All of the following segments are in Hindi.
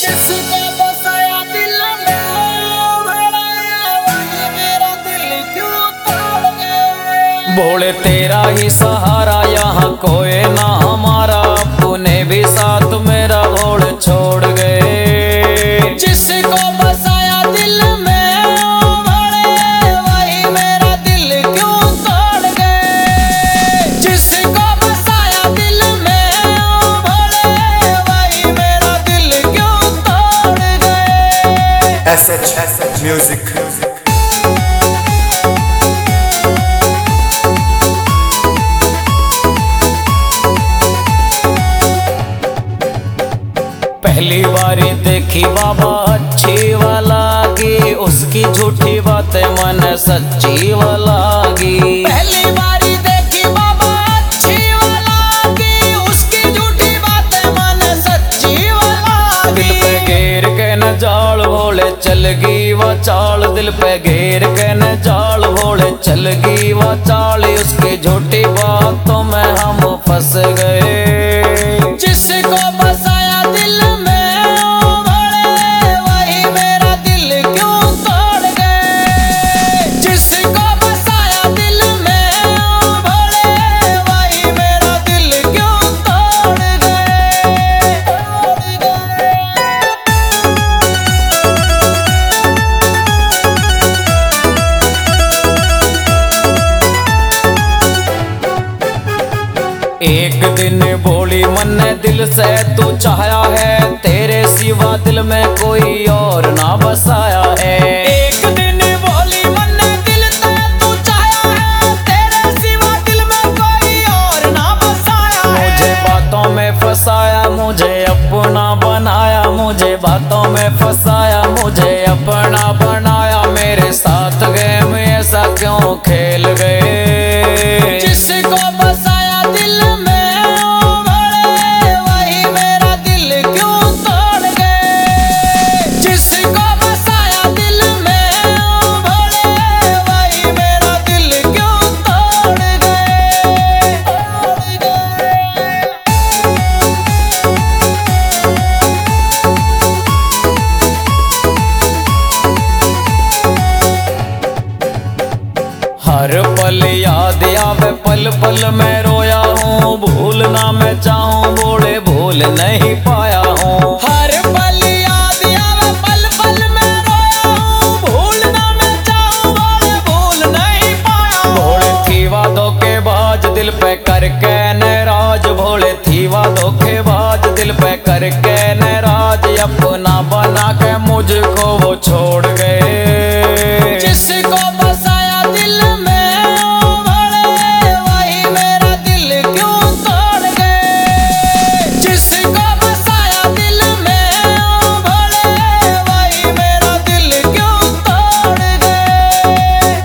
जिसको बसाया दिल में भड़ाया वही मेरा दिल क्यों तोड़ गए। भोले तेरा ही सहारा यहाँ कोई ना हमारा, तूने भी साथ मेरा भोले छोड़ गए। जिसको बसाया दिल में भड़े वही मेरा दिल क्यों तोड़ गए। जिसको बसाया दिल में भड़े वही मेरा दिल क्यों तोड़ गए। SH Music। पहली बारी देखी बाबा अच्छी वाला गी, उसकी झूठी बातें मन सच्ची वाला गी। पहली बारी देखी बाबा अच्छी वाला गी, उसकी झूठी बातें मन सच्ची वाला दिल गी। पे घेर के न जाल भोले चल गई वो चाल, दिल पे घेर के न जाल भोले चल गई वो चाल, उसकी झूठी बातों में हम फंस गए। जिसको बसाया दिल में भड़े वही मेरा दिल क्यों तोड़ गए। जिसको बसाया दिल में भड़े वही मेरा दिल क्यों तोड़ गए। एक दिन बोली मन ने दिल से तू चाहा है, तेरे सिवा दिल में कोई और ना बसाया है। एक दिन बोली मन ने दिल से तू चाहा है, तेरे सिवा दिल में कोई और ना बसाया है। मुझे बातों में फंसाया मुझे अपना बनाया, मुझे बातों में फंसाया मुझे अपना बनाया, मेरे साथ गेम ऐसा क्यों खेल गए। जिसको बसाया दिल में भड़े वही मेरा दिल क्यों तोड़ गए। जिसको बसाया दिल में भड़े वही मेरा दिल क्यों तोड़ गए। हर पल याद आवे पल पल मैं रोया हूँ, भूलना मैं चाहूँ बोले भूल नहीं पाया हूँ। हर पल याद आवे पल पल मैं रोया हूँ, भूलना मैं चाहूँ बोले भूल नहीं पाया हूँ। भोले थी वादों के बाज दिल पे करके नाराज, भोले थी वादों के बाज दिल पे करके नाराज, अपना बना के मुझको वो छोड़ गए। जिसको बसाया दिल में भड़े वही मेरा दिल क्यों तोड़ गए। जिसको बसाया दिल में भड़े वही मेरा दिल क्यों तोड़ गए।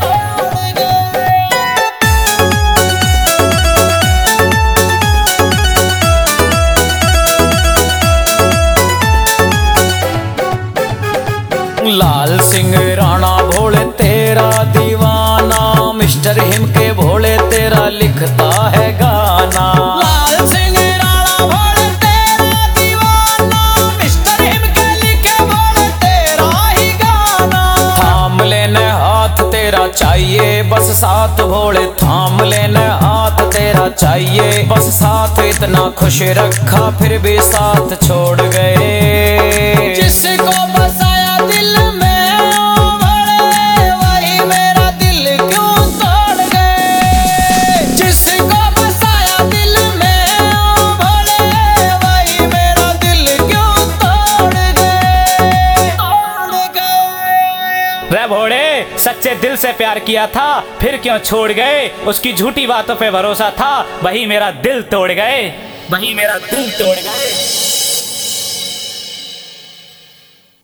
लाल सिंह राणा भोले तेरा दीवाना, मिस्टर हिम के भोले तेरा लिखता है गाना। लाल सिंह राणा भोले तेरा दीवाना, मिस्टर हिम के लिखे भोले तेरा ही गाना। थाम लेने हाथ तेरा चाहिए बस साथ भोले, थाम लेने हाथ तेरा चाहिए बस साथ, इतना खुश रखा फिर भी साथ छोड़ गए। जिसको बसाया दिल में भड़े वही मेरा दिल क्यों तोड़ गए। जिसको बसाया दिल में भड़े वही मेरा दिल क्यों तोड़ गए। रे भोले सच्चे दिल से प्यार किया था फिर क्यों छोड़ गए, उसकी झूठी बातों पे भरोसा था वही मेरा दिल तोड़ गए, वही मेरा दिल तोड़ गए।